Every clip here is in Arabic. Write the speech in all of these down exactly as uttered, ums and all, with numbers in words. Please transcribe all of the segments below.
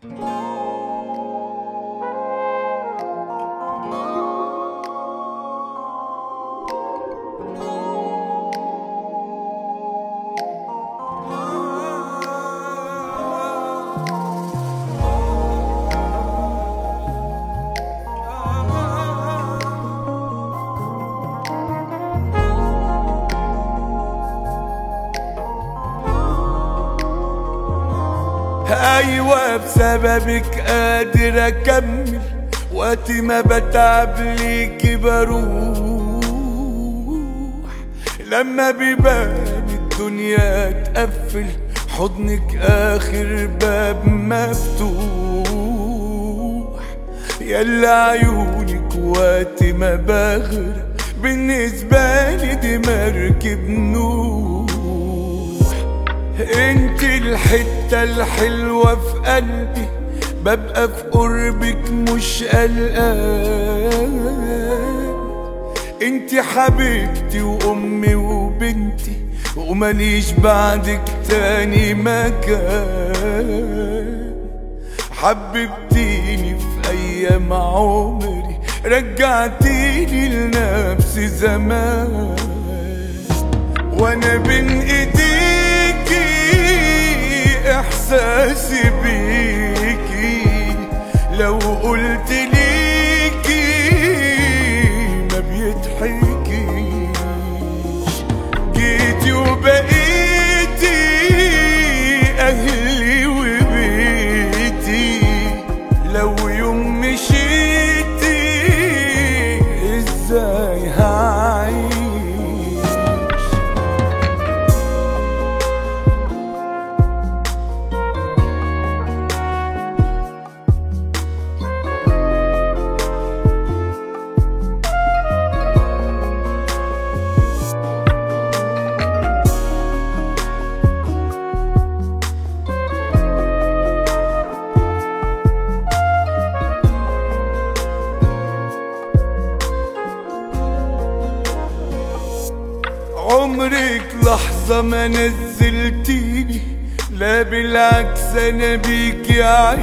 أيوة بسببك قادر أكمل، وقت ما بتعب ليكي بروح. لما بيبان الدنيا تقفل، حضنك آخر باب مفتوح. يلا عيونك وقت ما بغرق، بالنسبة لي دي مركب نوح. انت الحتة الحلوة في قلبي، ببقى في قربك مش قلقان. انت حبيبتي وامي وبنتي، ومليش بعدك تاني مكان. حببتيني في ايام عمري، رجعتيني لنفسي زمان. وانا بين ايديكي احساسي بيكي، لو قلت ليكي ما بيضحكيش. جيتي وبقيتي اهلي وبيتي، لو يوم مشيتي ازاي هعيش؟ عمرك لحظة ما نزلتيني، لا بالعكس انا بيكي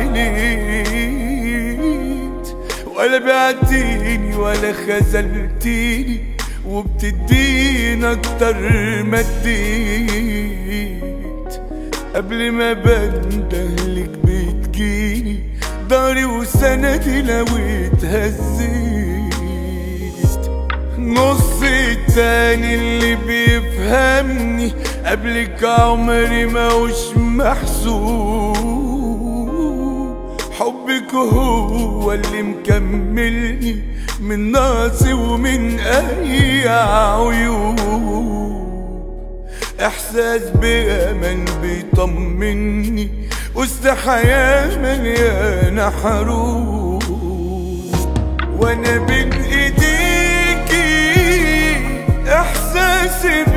عانيت. ولا بعتيني ولا خذلتيني، وبتديني اكتر ما اديت. قبل ما بندهلك بتجيني، داري وسندي لو اتهزيت. نص التاني اللي بيفهمني، قبلك عمري موش محسوب. حبك هو اللي مكملني، من ناقصي ومن اي عيوب. احساس بامان بيطمني، وسط حياة مليانة حروب. وانا بين ايديكي احساسي